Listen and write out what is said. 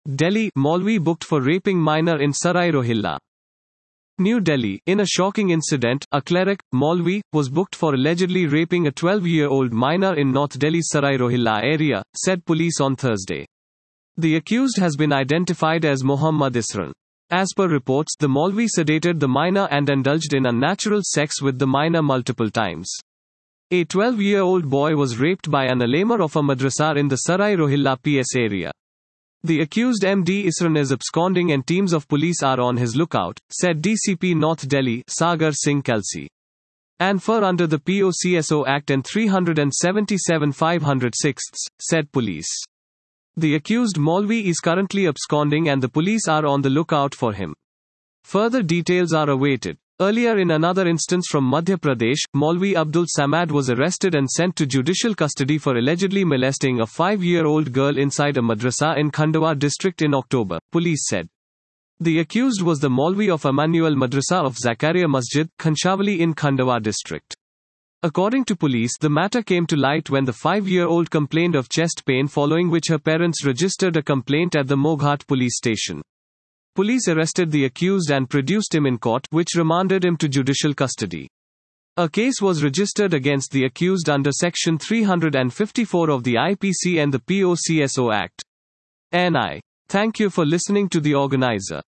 Delhi, Maulvi booked for raping minor in Sarai Rohilla. New Delhi, in a shocking incident, a cleric, Maulvi, was booked for allegedly raping a 12-year-old minor in North Delhi's Sarai Rohilla area, said police on Thursday. The accused has been identified as Mohammad Isran. As per reports, the Maulvi sedated the minor and indulged in unnatural sex with the minor multiple times. A 12-year-old boy was raped by an ulema of a madrasa in the Sarai Rohilla PS area. The accused MD Isran is absconding and teams of police are on his lookout, said DCP North Delhi, Sagar Singh Kelsey. And for under the POCSO Act and 377 506, said police. The accused Maulvi is currently absconding and the police are on the lookout for him. Further details are awaited. Earlier in another instance from Madhya Pradesh, Maulvi Abdul Samad was arrested and sent to judicial custody for allegedly molesting a 5-year-old girl inside a madrasa in Khandwa district in October, police said. The accused was the Maulvi of Emmanuel Madrasa of Zakaria Masjid, Khanshawali in Khandwa district. According to police, the matter came to light when the 5-year-old complained of chest pain, following which her parents registered a complaint at the Moghat police station. Police arrested the accused and produced him in court, which remanded him to judicial custody. A case was registered against the accused under Section 354 of the IPC and the POCSO Act. NI. Thank you for listening to the organizer.